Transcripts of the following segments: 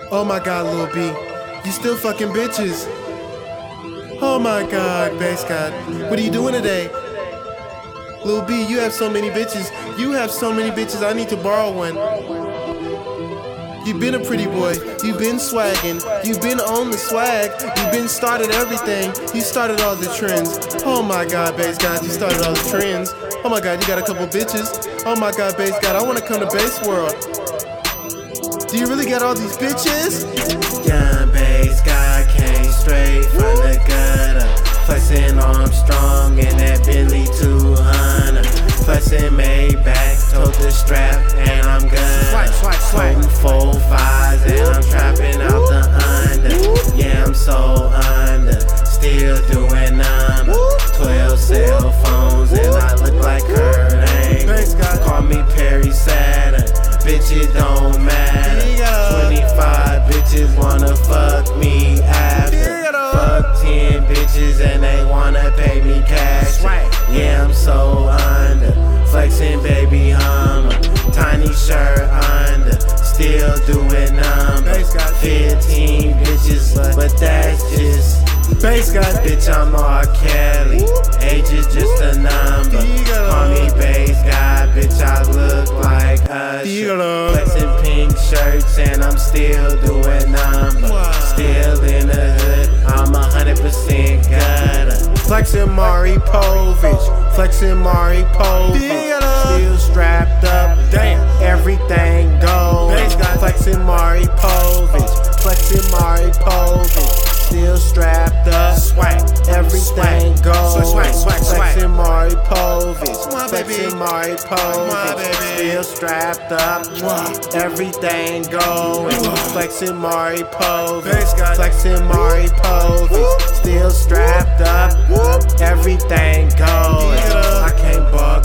Oh my god, Lil B, you still fucking bitches. Oh my god, Bass God, what are you doing today? Lil B, you have so many bitches. You have so many bitches, I need to borrow one. You've been a pretty boy, you've been swagging, you've been on the swag, you've been started everything, you started all the trends. Oh my god, Bass God, you started all the trends. Oh my god, you got a couple bitches. Oh my god, Bass God, I wanna come to Bass World. Do you really got all these bitches? Young Bass God came straight from the gutter, flexing Armstrong in that Bentley 200, flexing Maybach, told the strap and I'm gonna holding 4 5s and I'm trapping out the under. Yeah, I'm so under, still doing number 12 cell phones and I look like Kurt Angle. Call me Perry Saturn, bitch it don't matter. 25 bitches wanna fuck me after. Fuck 10 bitches and they wanna pay me cash. Yeah, I'm so under, flexing baby Hummer, tiny shirt under, still doing numbers. 15 bitches, but that's just Bass God, bitch, I'm R. Kelly. Age is just a number. Call me Bass God, bitch, I look like Usher. Flexing pink shirts and I'm still doing numbers. Still in the hood, I'm 100% gutter. Flexing Maury Povich, flexing Maury Povich, still strapped up, damn, everything goes. Flexing Maury Povich, flexing Maury Povich, still strapped up, everything goes. Flexing Maury Povich, flexing Maury Povich, still strapped up, everything goes. Flexing Maury Povich, flexing Maury Povich, still strapped up, everything goes. I can't buck,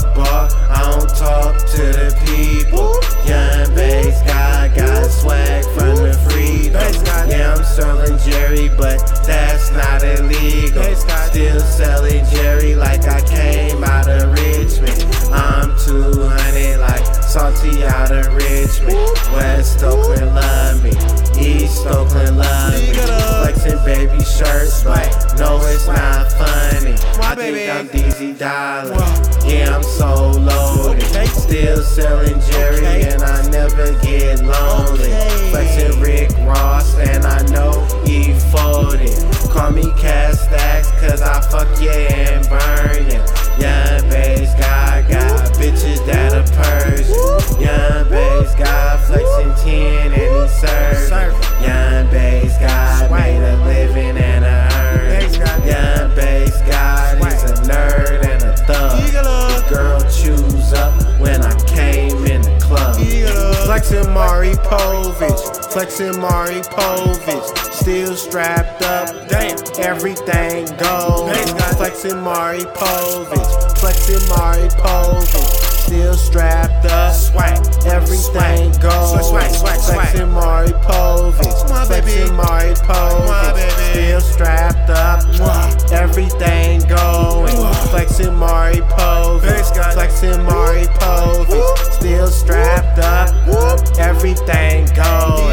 I don't talk to the people. Young Bass God got swag from the freedom. Yeah, I'm selling Jerry, but that's not illegal. Still selling Jerry like I came out of Richmond. I'm 200 like Salty out of Richmond. West Oakland love me, East Oakland love me. Flexing baby shirts, but no, it's not funny. I think I'm DZ Dollar. Yeah, I'm so loaded. Still selling Jerry and I never get lonely. Flexing Rick Ross and I know he folded. Call me Castax cause I fuck ya and burn ya. Young Bass God got bitches that are Persian. Young Bass God flexing 10 and he serve. Young Bass God made a living and a earn. Young Bass God is a nerd and a thug. The girl chews up when I came in the club. Flexing Maury Povich, flexing Maury Povich, still strapped up, damn, everything goes. Flexing Maury Povich, flexing Maury Povich, still strapped up, everything goes. Flexing Maury Povich, flexing Maury Povich, still strapped up, everything going. Flexing Maury Povich, flexing Maury Povich, still strapped up, everything going.